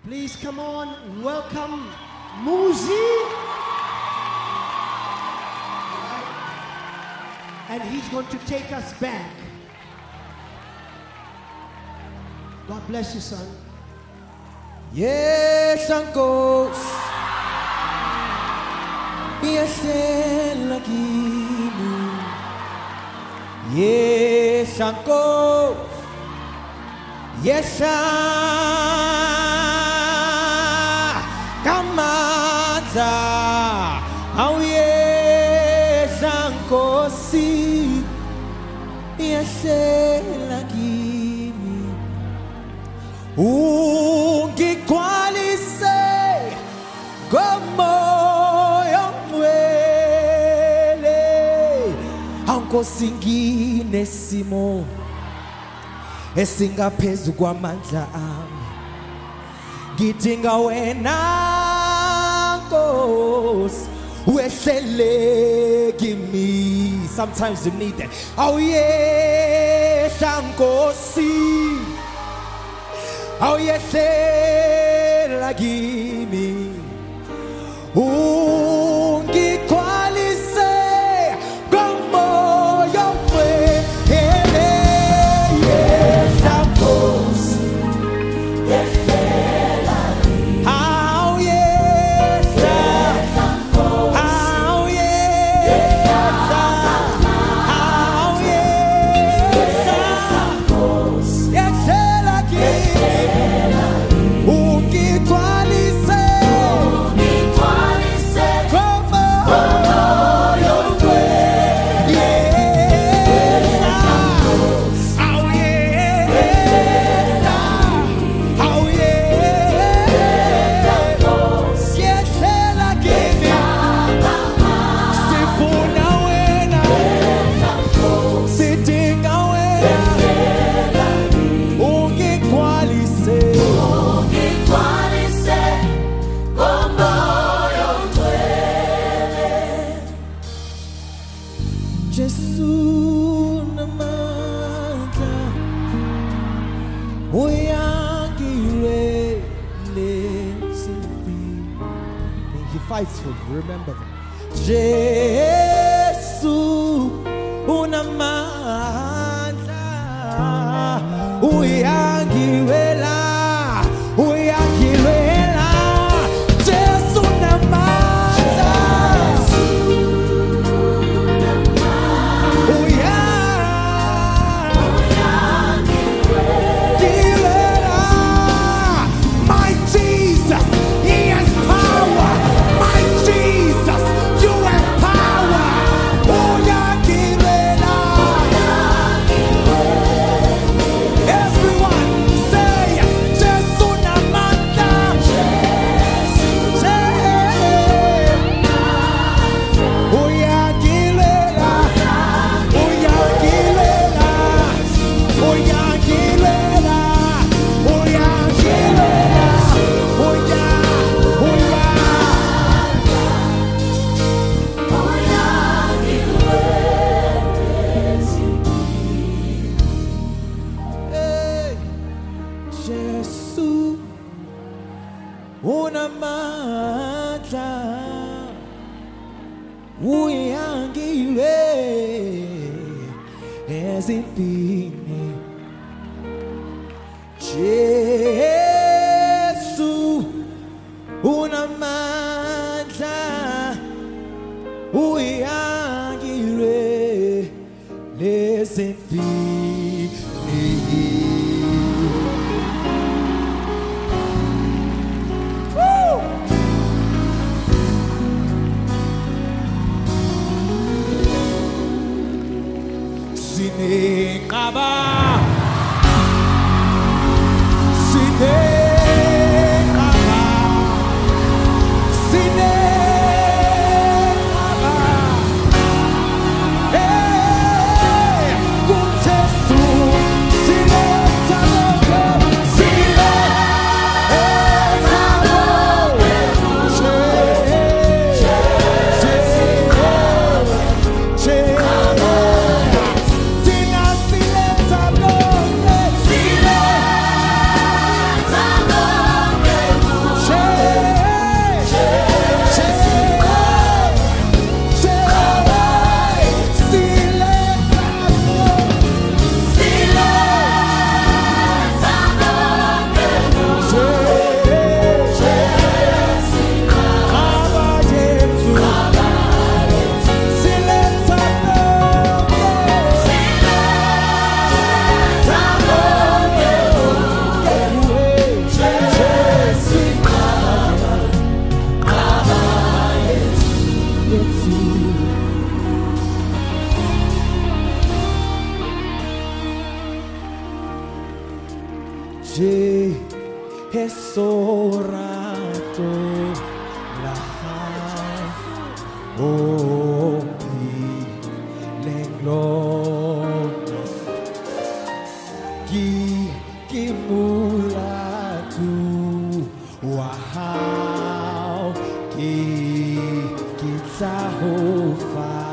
Please come on, welcome Muzi. And he's going to take us back. God bless you, son. Yes, uncles. Yes, lagi. Yes, uncles. Yes, Kamata. Oh, yes, uncles. Yes, lagi. Ungikwalise gomoyo mwele ankosingine simo esingaphezu kwamandla ami ngidinga wena Nkosi wehlele kimi. Sometimes you need that. Oh yes, Nkosi. Oh yes, lagimi ungikwalise gomoyo mwele. Yes, Nkosi. Yes, lagimi. Oh yes, Nkosi. Oh yes, oh yes, Nkosi. Yes, lagimi. He fights for you, remember that. Jesus, unamandla, uyangiwela, uyangiwela. Jesus, unamandla, uyangiwela. My Jesus, He has power. My Jesus, You have power. Uyangiwela. Everyone say, Jesus unamandla. Uyangiwela. Uyangiwela. Uyangiwela. Uyangiwela. Hey, Jesus unamandla, uyangiwe ezimpini. Jesu unamandla, uyangiwe ezimpini. Woo! Sineqhaza sorato lahai opi lenglong ki mulatu wow ki tahofa